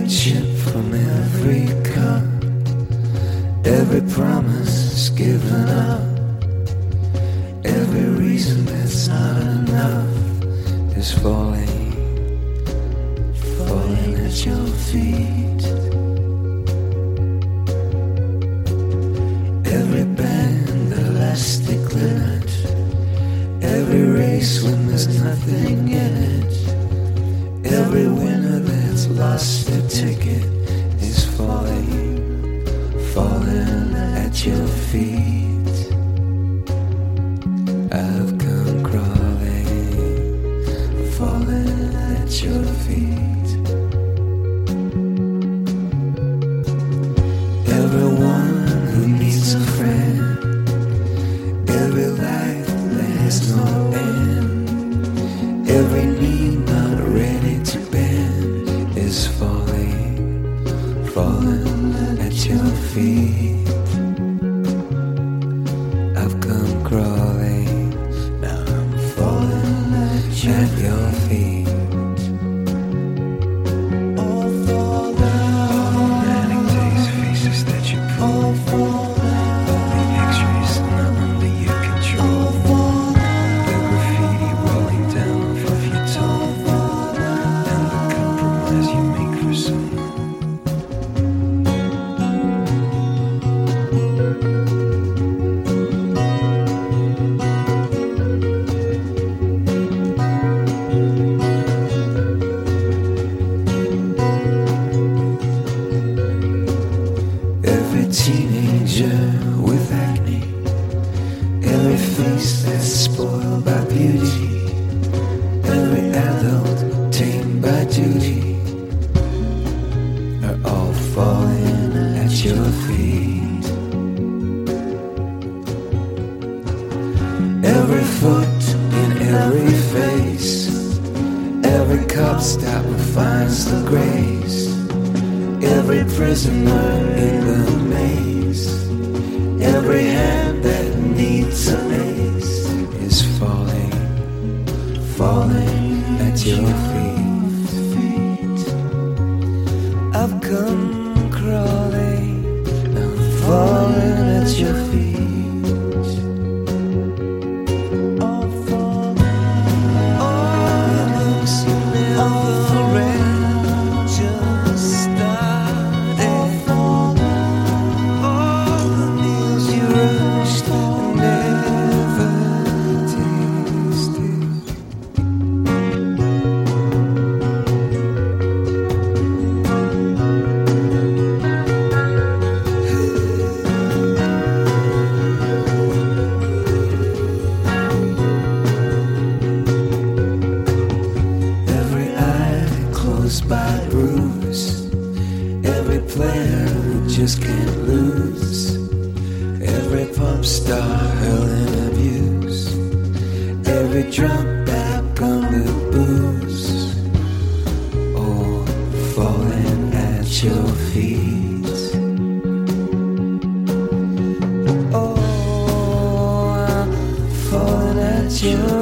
friendship from every cup, every promise given up, every reason that's not enough is falling, falling at your feet. Every band, elastic limit, every race when there's nothing in it, every winner that's lost their ticket is falling, falling at your feet. I've come crawling, falling at your feet. Everyone who needs a friend, every life that has no end, every knee not ready to bend is falling, falling at your feet. I've come crawling, now I'm falling at your feet. Teenager with acne, every face that's spoiled by beauty, every adult tamed by duty, are all falling at your feet. Every foot in every face, every cop stop who finds the grace, every prisoner in the maze, every hand that needs an ace is falling, falling at your feet. I've come crawling, now I'm falling at your feet. All falling, all the looks you never read, just start. All the meals you rushed and never tasted. Every eye closed by bruise, every player who just can't lose, every pop star hurling abuse, every drunk back on the booze, all falling at your feet. Oh, I'm falling at your